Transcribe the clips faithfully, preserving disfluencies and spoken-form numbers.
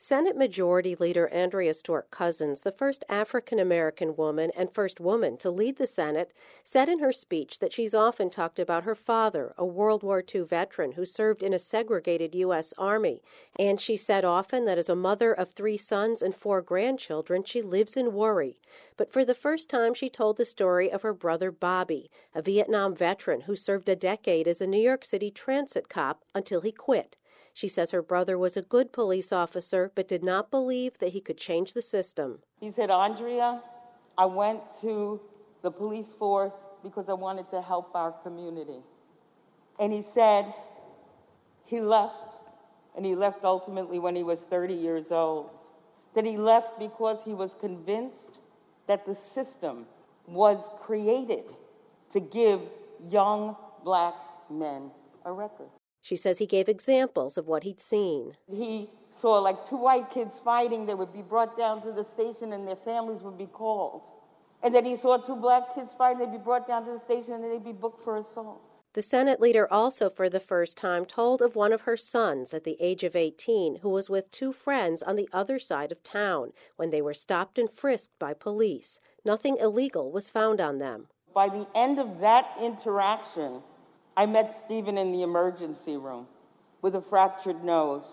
Senate Majority Leader Andrea Stewart Cousins, the first African-American woman and first woman to lead the Senate, said in her speech that she's often talked about her father, a World War Two veteran who served in a segregated U S Army. And she said often that as a mother of three sons and four grandchildren, she lives in worry. But for the first time, she told the story of her brother Bobby, a Vietnam veteran who served a decade as a New York City transit cop until he quit. She says her brother was a good police officer, but did not believe that he could change the system. He said, Andrea, I went to the police force because I wanted to help our community. And he said he left, and he left ultimately when he was thirty years old. That he left because he was convinced that the system was created to give young black men a record. She says he gave examples of what he'd seen. He saw like two white kids fighting. They would be brought down to the station and their families would be called. And then he saw two black kids fighting. They'd be brought down to the station and they'd be booked for assault. The Senate leader also, for the first time, told of one of her sons at the age of eighteen who was with two friends on the other side of town when they were stopped and frisked by police. Nothing illegal was found on them. By the end of that interaction, I met Stephen in the emergency room with a fractured nose.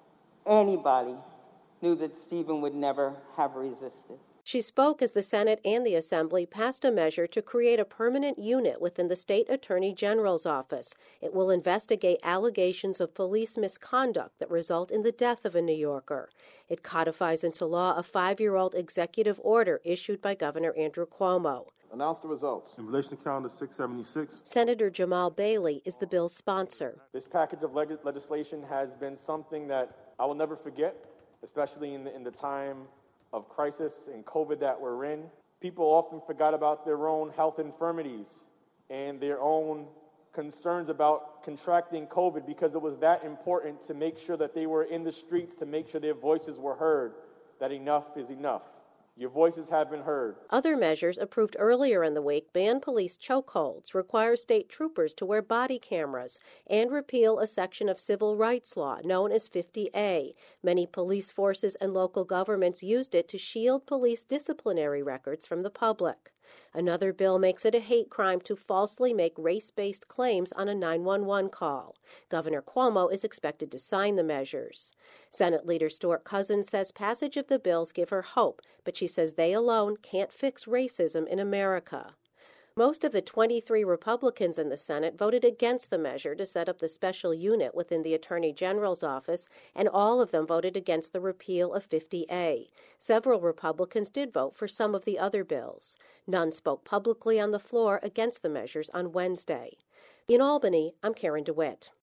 Anybody knew that Stephen would never have resisted. She spoke as the Senate and the Assembly passed a measure to create a permanent unit within the State Attorney General's office. It will investigate allegations of police misconduct that result in the death of a New Yorker. It codifies into law a five-year-old executive order issued by Governor Andrew Cuomo. Announce the results. In relation to Calendar six seventy-six, Senator Jamal Bailey is the bill's sponsor. This package of leg- legislation has been something that I will never forget, especially in the, in the time of crisis and COVID that we're in. People often forgot about their own health infirmities and their own concerns about contracting COVID because it was that important to make sure that they were in the streets, to make sure their voices were heard, that enough is enough. Your voices have been heard. Other measures approved earlier in the week ban police chokeholds, require state troopers to wear body cameras, and repeal a section of civil rights law known as fifty A. Many police forces and local governments used it to shield police disciplinary records from the public. Another bill makes it a hate crime to falsely make race-based claims on a nine one one call. Governor Cuomo is expected to sign the measures. Senate Leader Stewart Cousins says passage of the bills give her hope, but she says they alone can't fix racism in America. Most of the twenty-three Republicans in the Senate voted against the measure to set up the special unit within the Attorney General's office, and all of them voted against the repeal of fifty A. Several Republicans did vote for some of the other bills. None spoke publicly on the floor against the measures on Wednesday. In Albany, I'm Karen DeWitt.